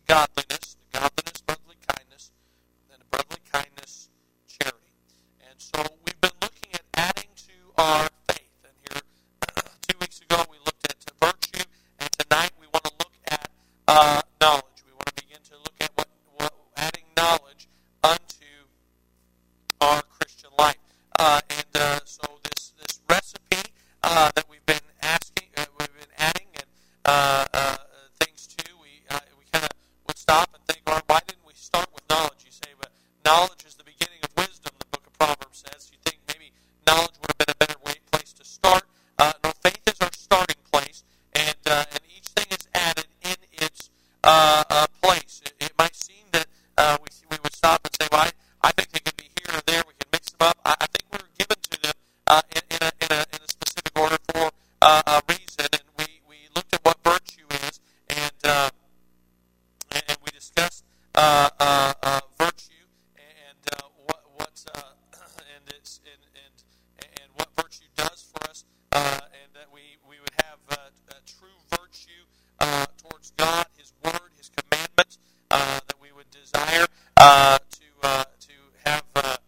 godliness, brotherly kindness, and brotherly kindness, charity. And so we've been looking at adding to our faith. And here, 2 weeks ago, we looked at virtue, and tonight we want to look at knowledge. We want to begin to look at what adding knowledge unto our Christian life. So this recipe that we've been adding and things to, we kind of would stop and think, well, why didn't we start with knowledge? You say, but knowledge is the beginning of wisdom, the book of Proverbs says. You think maybe knowledge would have been a better place to start. No, faith is our starting place, and each thing is added in its place. It might seem that we would stop and say, well, I think they could be here or there. We can mix them up. I think we're given to them in a specific order for a reason. And we looked at what virtue is, and we discussed virtue and what virtue does for us, and that we would have true virtue towards God, His Word, His commandments, that we would desire to have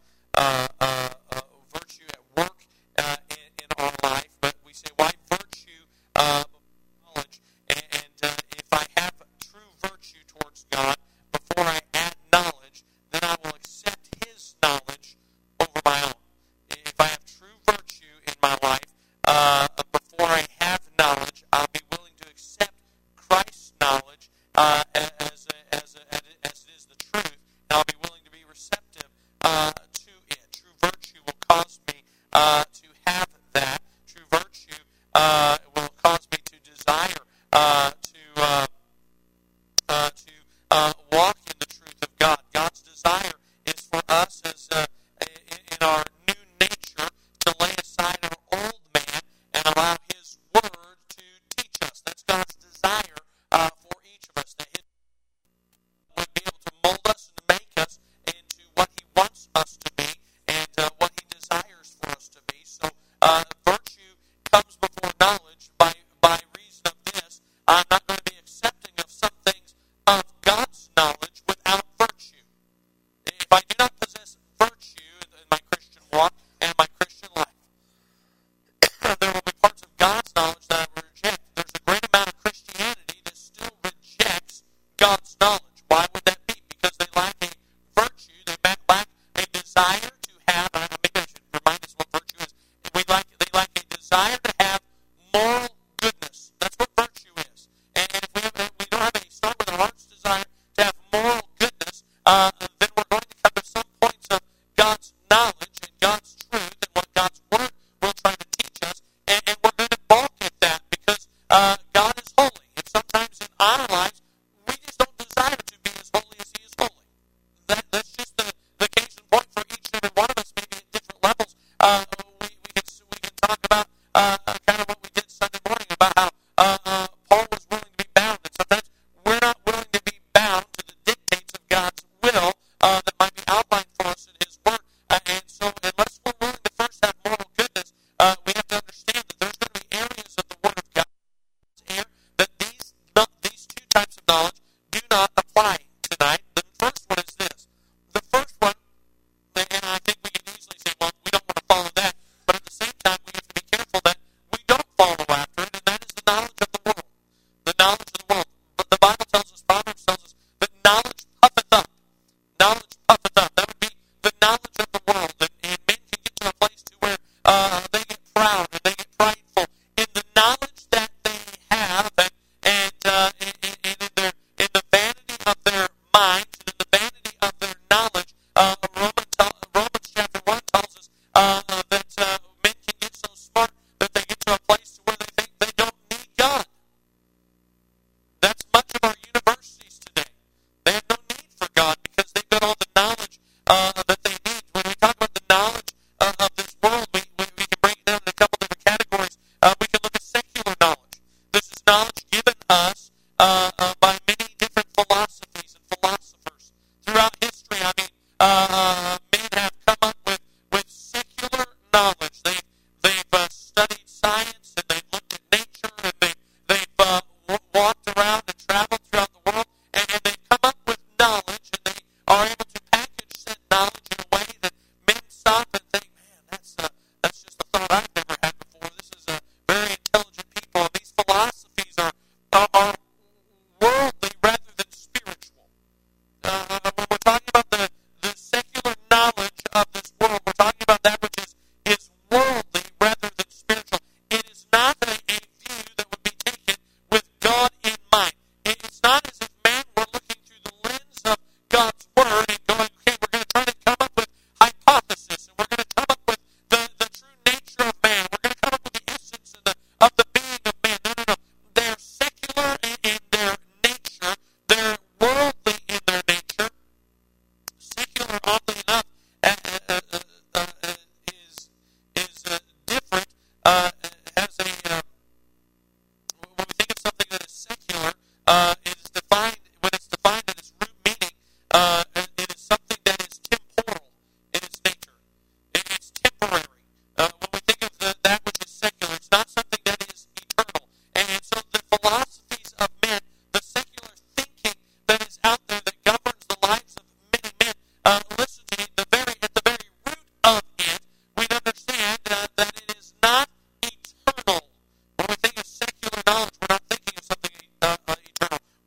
virtue at work in our life. But we say, why virtue knowledge? And if I have true virtue towards God before I add knowledge, then I will accept His knowledge over my own. If I have true virtue in my life before I have knowledge, I'll be willing to accept Christ's knowledge as it is the truth, and I'll be willing to be receptive to it. True virtue will cause me to have that. True virtue will cause me to desire to walk in the truth of God. God's desire is for us as in our new nature to lay aside our old man and allow His Word to teach us. That's God's desire for each of us, that His would be able to mold us and make us into what He wants us to be and what He desires for us to be. So virtue comes before knowledge by reason of this. I'm not going to be accepting of some things of God's knowledge without virtue. If I do not possess virtue in my Christian walk and my Christian life, there will be parts of God's knowledge that I will reject. There's a great amount of Christianity that still rejects God's knowledge. Why would that be? Because they lack a virtue, they lack a desire to have, maybe I should remind us what virtue is. They lack a desire to have moral goodness. That's what virtue is. And if we don't have a start with our heart's desire to have moral goodness, then we're going to come to some points of God's knowledge and God's truth and what God's Word will try to teach us, and we're going to balk at that because God is holy. And sometimes in our lives, we just don't desire to be as holy as He is holy. That's just the case in point for each and every one of us, maybe at different levels. We can talk about kind of what we did Sunday morning about how Paul was willing to be bound, and sometimes we're not willing to be bound to the dictates of God's will are worldly rather than spiritual. When we're talking about the secular knowledge of this world, we're talking about that which is worldly rather than spiritual. It is not a view that would be taken with God in mind. It's not as if man were looking through the lens of God's Word and going, okay, we're going to try to come up with hypothesis, and we're going to come up with the true nature of man. We're going to come up with the essence of the being of man. No, no, no. They're secular in their nature. They're worldly in their nature. Secular, oddly enough, is different. Has a when we think of something that is secular, it is defined when it's defined in its root meaning. It is something that is temporal in its nature. It's temporary. When we think of that which is secular, it's not something that is eternal. And so the philosophies of men, the secular thinking that is out there that governs the lives of many men, listen to me, at the very root of it, we understand that it is not eternal. When we think of secular knowledge, we're not thinking of something eternal.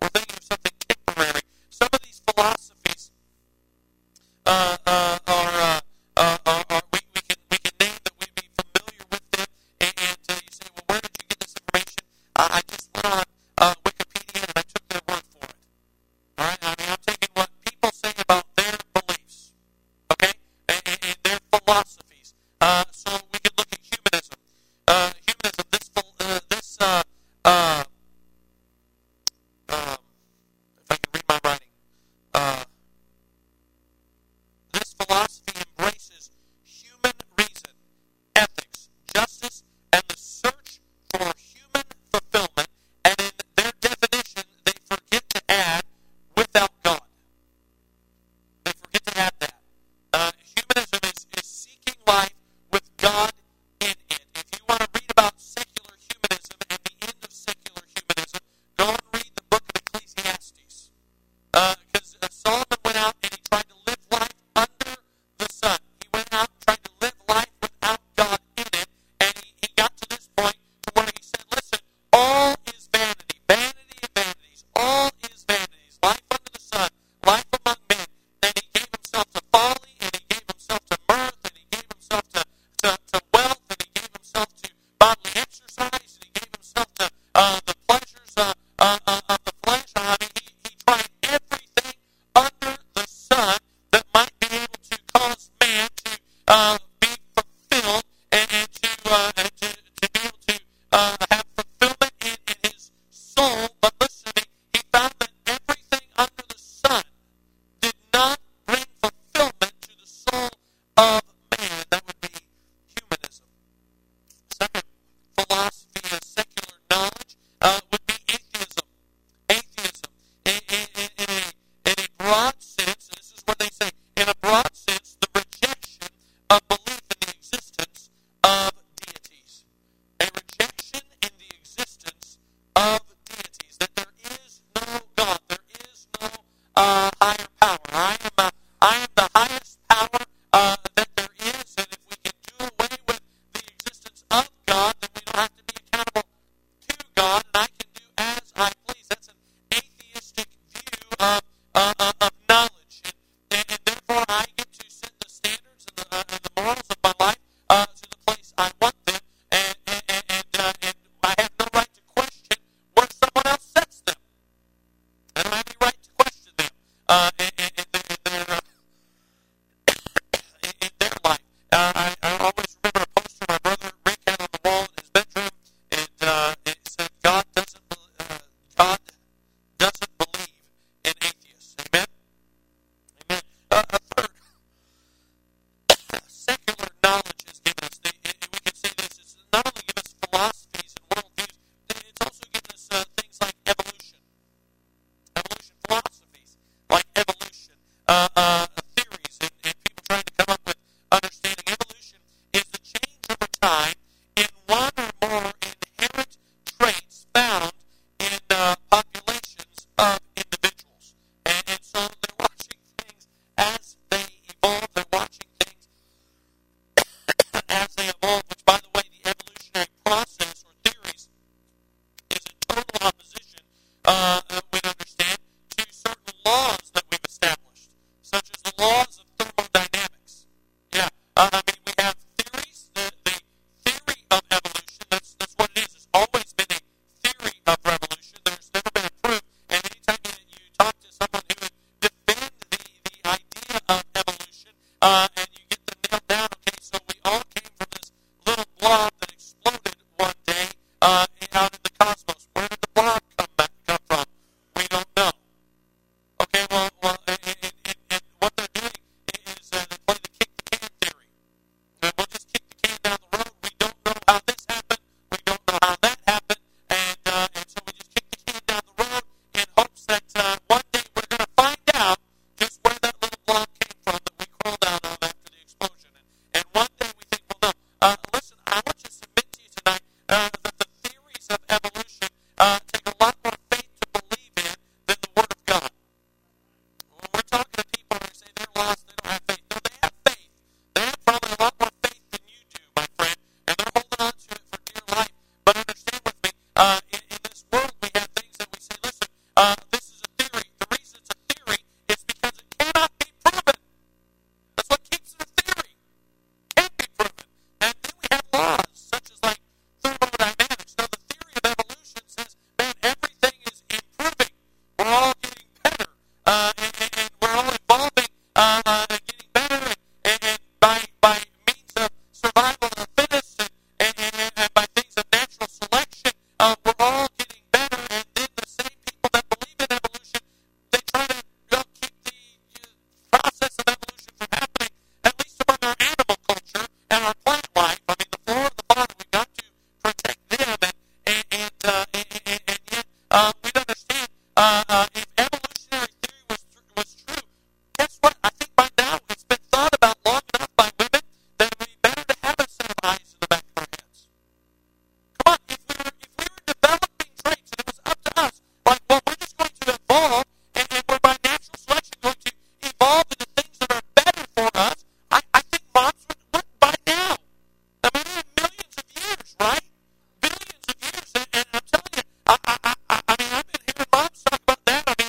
This is a theory. The reason it's a theory is because it cannot be proven. That's what keeps it a theory. Can't be proven. And then we have laws, such as like thermodynamics. Now, the theory of evolution says, man, everything is improving. We're all getting better. And we're all evolving, getting better, and by means of survival of the fittest, and by things of natural selection, we're all getting better. And then the same people that believe in evolution, they try to keep the process of evolution from happening, at least among our animal culture and our plant life. I mean, the flora and the fauna, we've got to protect them, and yet we'd understand if evolutionary theory was true, guess what? I think by now it's been thought about long enough by women that it would be better to have a set of eyes in the back of our heads. Come on, if we were developing traits and it was up to us, like, well, we're just going to evolve, and we're by natural selection going to evolve into things that are better for us, I think moms would by now. I mean, in millions of years, right? Billions of years, and I'm telling you, I mean, I've been hearing moms talk about that. I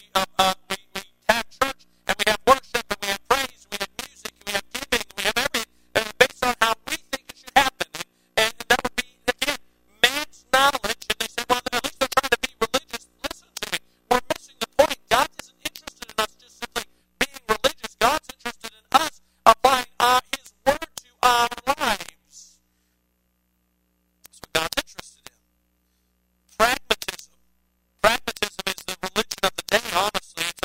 we have church and we have worship and we have praise and we have music and we have giving and we have everything based on how we think it should happen. And that would be, again, man's knowledge. And they say, well, at least they're trying to be religious. Listen to me. We're missing the point. God isn't interested in us just simply being religious. God's interested in us applying His Word to our lives. That's what God's interested in. Pragmatism. Pragmatism is the religion of the day, honestly.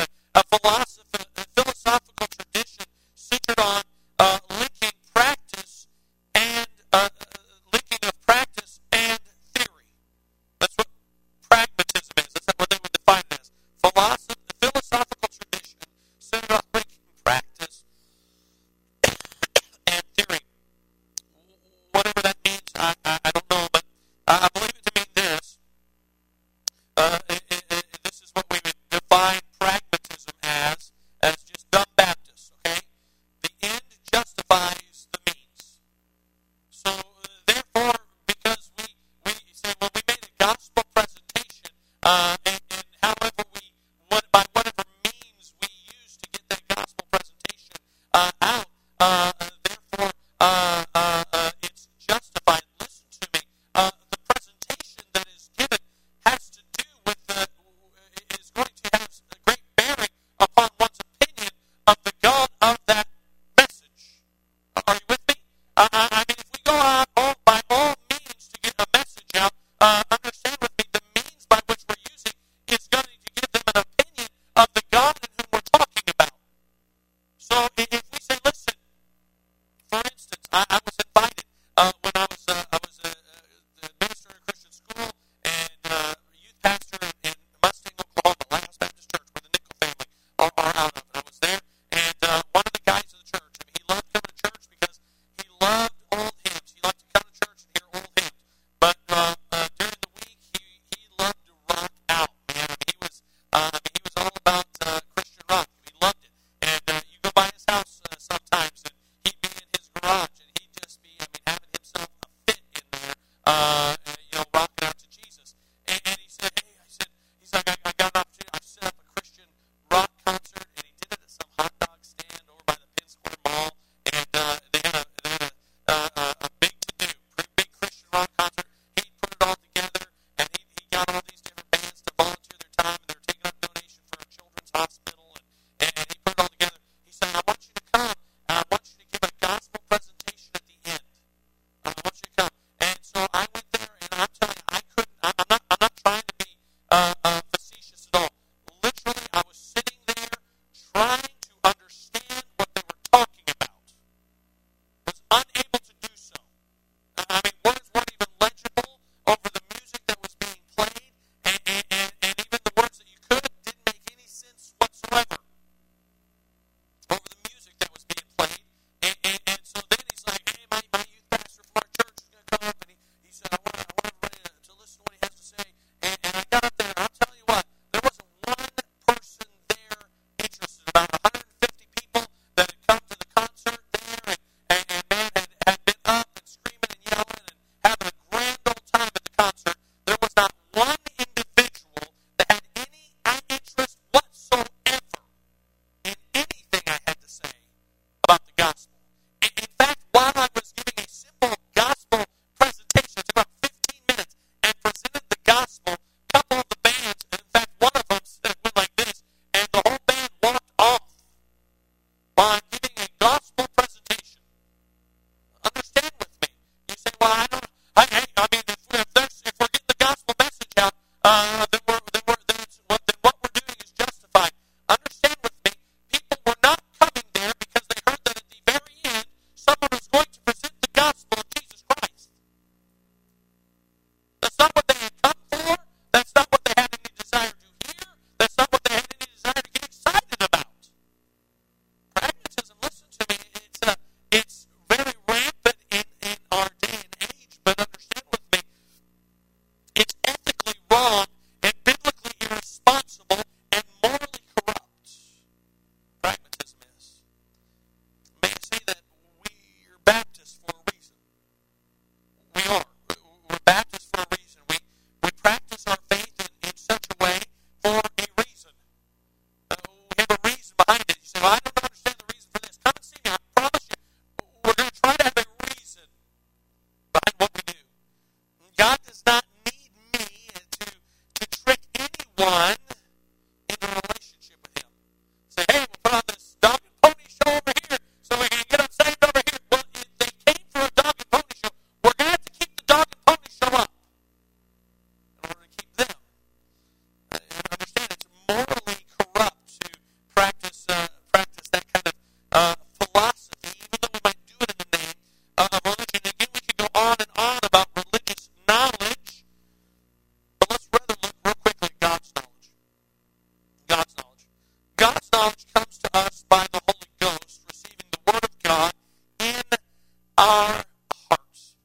behind it. You say, well, I don't understand the reason for this. Come and see me. I promise you, we're going to try to have a reason behind what we do. God does not need me to trick anyone into a relationship with Him. Say, hey, we'll put on this dog and pony show over here so we can get them saved over here. Well, if they came for a dog and pony show, we're going to have to keep the dog and pony show up in order to keep them. Understand, it's morally corrupt to practice that kind of philosophy, even though we might do it in the name of religion. Again, we could go on and on about religious knowledge, but let's rather look real quickly at God's knowledge. God's knowledge. God's knowledge comes to us by the Holy Ghost, receiving the Word of God in our hearts.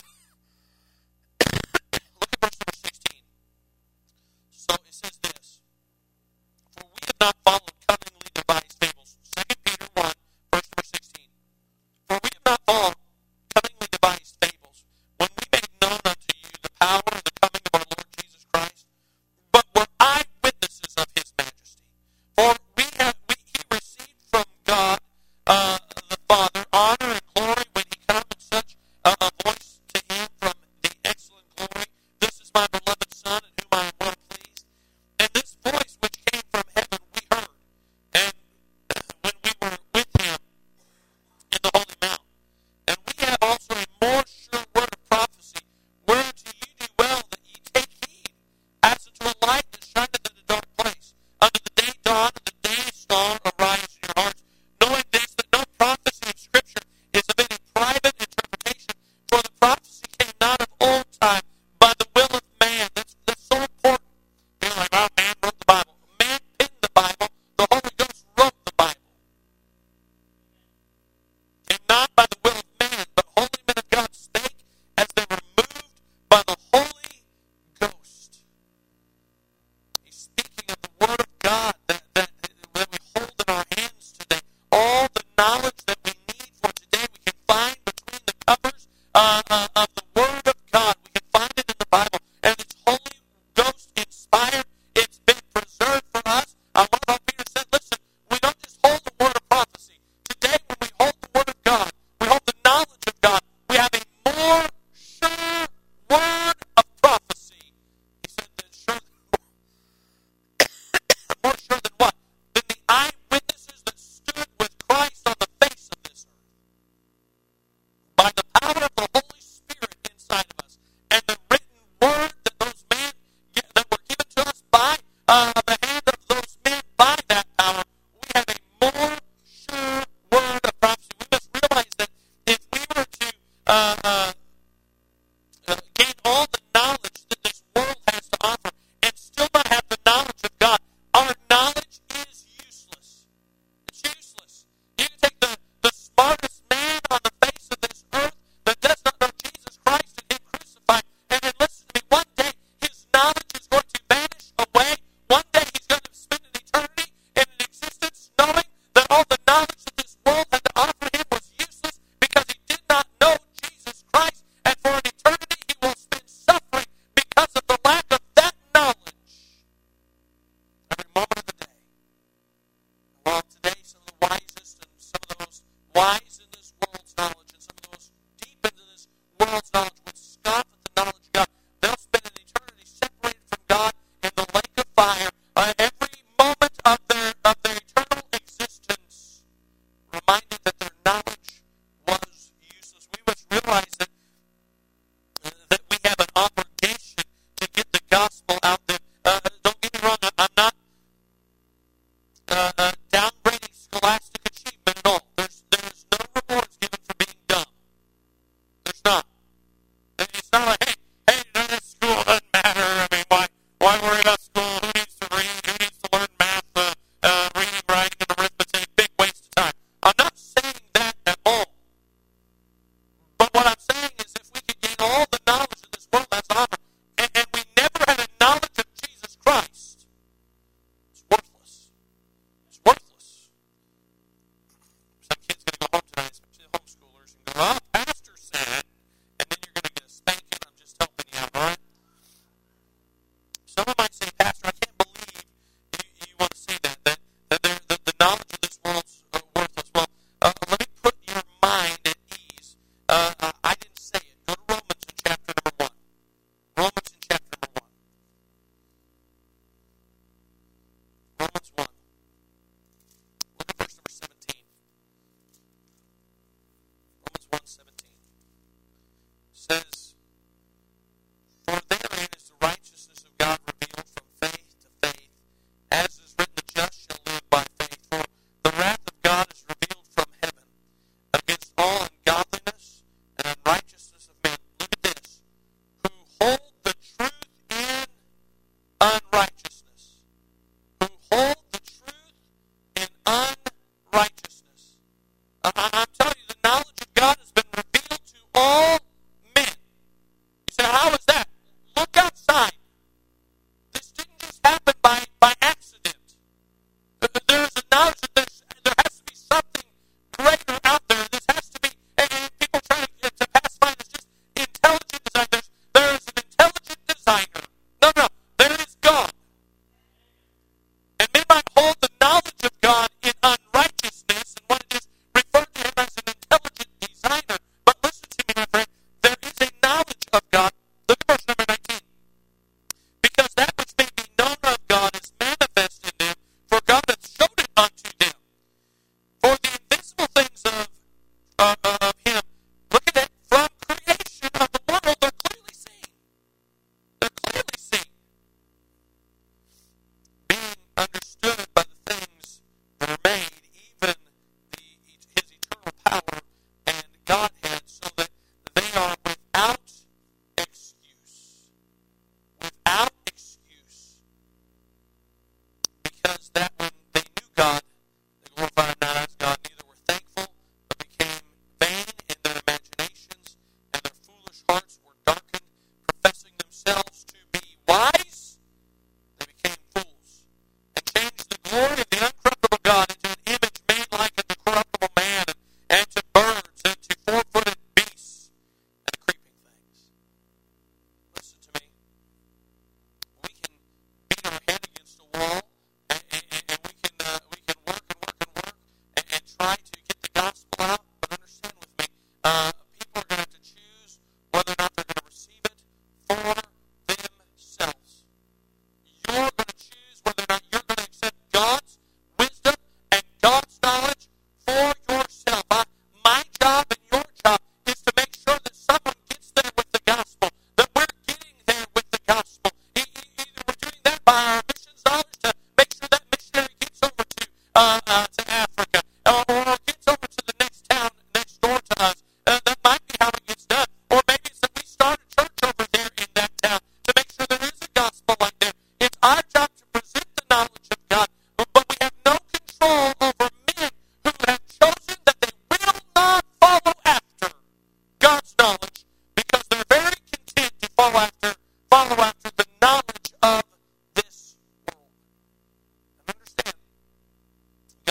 Look at verse number 16. So it says this, for we have not followed cunningly devised fables. 2 Peter 1, verse number 16. For we have not followed cunningly devised fables, when we made known unto you the power and the coming of our Lord Jesus Christ, but were eyewitnesses of His majesty. For He received from God the Father honor and glory when He come in such a voice to Him from the excellent glory. This is my beloved Son, in whom I am well pleased. And this voice which came from heaven we heard, and when we were with Him in the holy mount. And we have also a more sure word of prophecy, whereunto ye do well that ye take heed, as unto a light that shineth in a dark place, unto the day dawn and the day star arise in your hearts, knowing this, that no prophecy of Scripture is of any private interpretation, for the prophecy came not of old time by the will of man. That's so important. You're like, well, man wrote the Bible. Man penned the Bible. The Holy Ghost wrote the Bible. And not by the will of man, but holy men of God spake as they were moved by the Holy Ghost. He's speaking of the Word of God that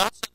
God said